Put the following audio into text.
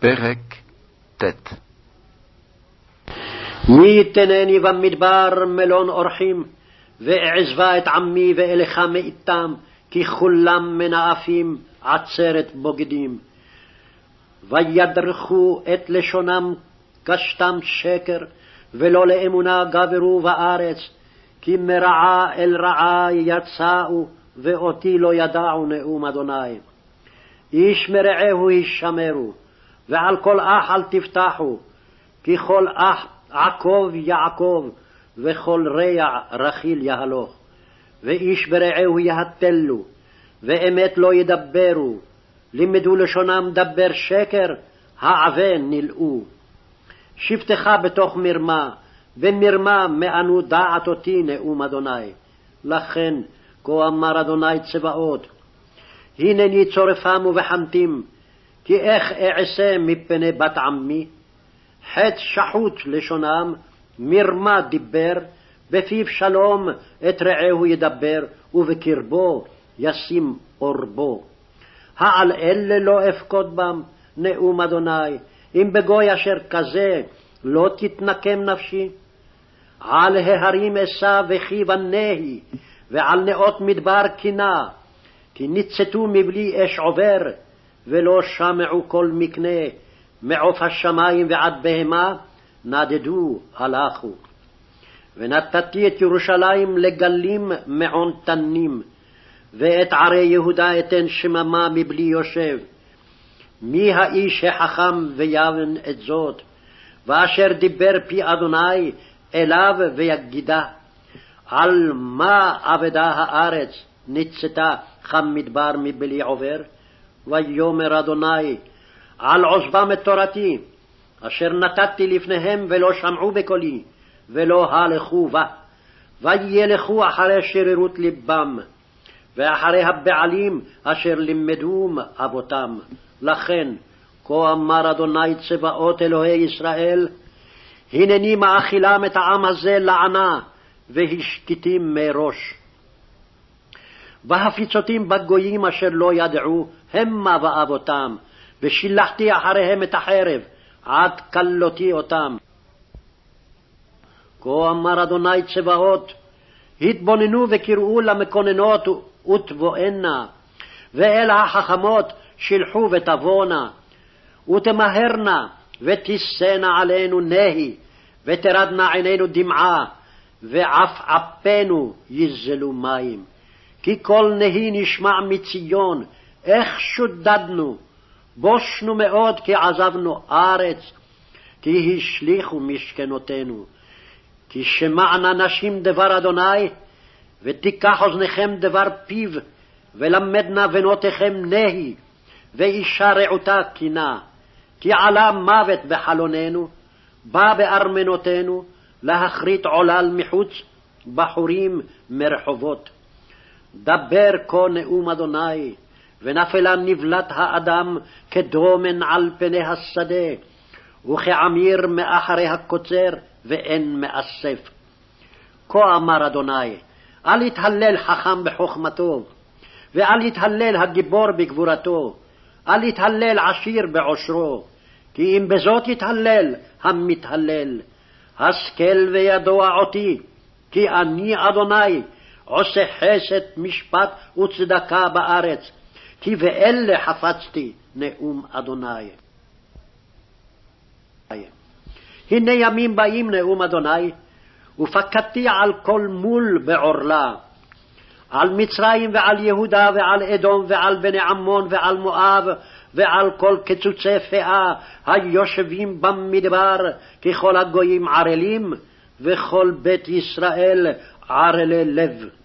פרק ט'. מי יתנני במדבר מלון אורחים, ואעזבה את עמי ואלך מאיתם, כי כולם מנאפים עצרת בוגדים. וידרכו את לשונם קשתם שקר, ולא לאמונה גברו בארץ, כי מרעה אל רעה יצאו, ואותי לא ידעו נאום אדוני. איש מרעהו ישמרו, ועל כל אח אל תפתחו, כי כל אח עקב יעקב, וכל רע רכיל יהלוך. ואיש ברעהו יהתלו, ואמת לא ידברו, לימדו לשונם דבר שקר, העבה נלאו. שבטך בתוך מרמה, במרמה מאנו דעת אותי נאום אדוני. לכן, כה אמר אדוני צבאות, הנני צורפם ובחנתים, כי איך אעשה מפני בת עמי? חטא שחוט לשונם, מרמה דיבר, בפיו שלום את רעהו ידבר, ובקרבו ישים אורבו. העל אלה לא אפקוד בם, נאום אדוני, אם בגוי אשר כזה לא תתנקם נפשי. על ההרים אשא וכי בנהי, ועל נאות מדבר קינה, כי ניצתו מבלי אש עובר, ולא שמעו כל מקנה, מעוף השמיים ועד בהמה, נדדו הלכו. ונתתי את ירושלים לגלים מעון תנים, ואת ערי יהודה אתן שממה מבלי יושב. מי האיש החכם ויבן את זאת, ואשר דיבר פי אדוני אליו ויגידה? על מה אבדה הארץ, ניצתה חם מדבר מבלי עובר? ויאמר אדוני, על עוזבם את תורתי, אשר נתתי לפניהם ולא שמעו בקולי, ולא הלכו בה, וילכו אחרי שרירות לבם, ואחרי הבעלים אשר לימדום אבותם. לכן, כה אמר אדוני צבאות אלוהי ישראל, הנני מאכילם את העם הזה לענה, והשקיטים מראש. והפיצותים בגויים אשר לא ידעו, המה ואבותם, ושילחתי אחריהם את החרב, עד כלותי אותם. כה אמר אדוני צבאות, התבוננו וקראו למקוננות ותבואנה, ואל החכמות שילחו ותבואנה, ותמהרנה ותישאנה עלינו נהי, ותרדנה עינינו דמעה, ועפעפינו יזלו מים. כי כל נהי נשמע מציון, איך שודדנו, בושנו מאוד כי עזבנו ארץ, כי השליכו משכנותינו. כי שמענה נשים דבר אדוני, ותיקח אוזניכם דבר פיו, ולמדנה בנותיכם נהי, ואישה רעותה קינה. כי עלה מוות בחלוננו, בא בארמנותינו, להכרית עולל מחוץ, בחורים מרחובות. דבר כה נאום אדוני, ונפלה נבלת האדם כדומן על פני השדה, וכעמיר מאחרי הקוצר, ואין מאסף. כה אמר אדוני, אל יתהלל חכם בחוכמתו, ואל יתהלל הגיבור בגבורתו, אל יתהלל עשיר בעושרו, כי אם בזאת יתהלל המתהלל. השכל וידוע אותי, כי אני אדוני, עושה חסד משפט וצדקה בארץ, כי ואלה חפצתי נאום אדוני. הנה ימים באים נאום אדוני, ופקדתי על כל מול בעורלה, על מצרים ועל יהודה ועל אדום ועל בני עמון ועל מואב, ועל כל קצוצי פאה היושבים במדבר, כי כל הגויים ערלים, וכל בית ישראל ערלי לב.